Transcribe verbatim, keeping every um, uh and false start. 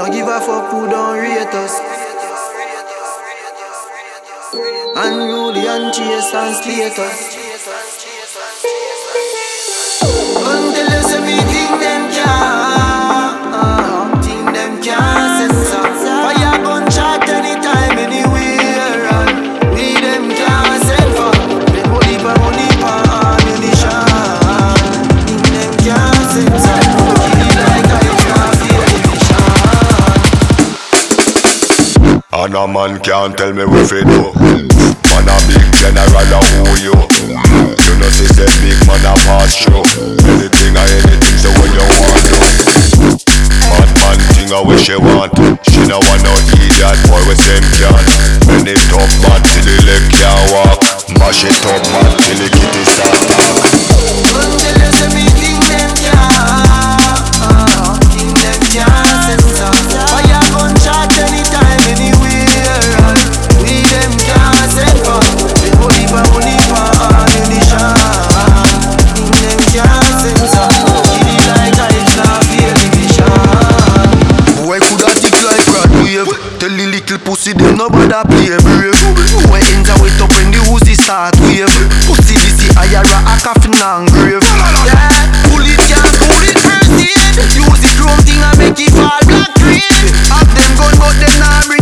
No give a fuck who don't rate us. Unruly and chase and status. Until you see me think them can't, think them can't censor. Fire gun shot anytime, anywhere, and we them can't send for. Them money for money for ammunition. Think them can't censor. Kill it like I can't feel the vision. And a man can't tell me what to do. Man a big general a who you. You know say say big man a pass through. Anything or anything so when you want to. Bad man thing a wish she want. She no want no idiot boy with same can. When it up man till the leg can't walk. Mash it up man till the kitty start talk. Until you see me think them can't, think them can't censor. Fire gun shot anytime, anywhere, and we them can't send for. They money for money for ammunition. Think them can't censor. Kill it like I can't feel the vision. Boy coulda tick like Brad Wave. Tell the little pussy them no bother play brave. Boy ends a wait up when the Uzi start wave. Pussy this the higher a coffin and grave. Yeah, bullet can't bullet first aid. Use the chrome thing and make it fall black green. Have them gun but them not breathe.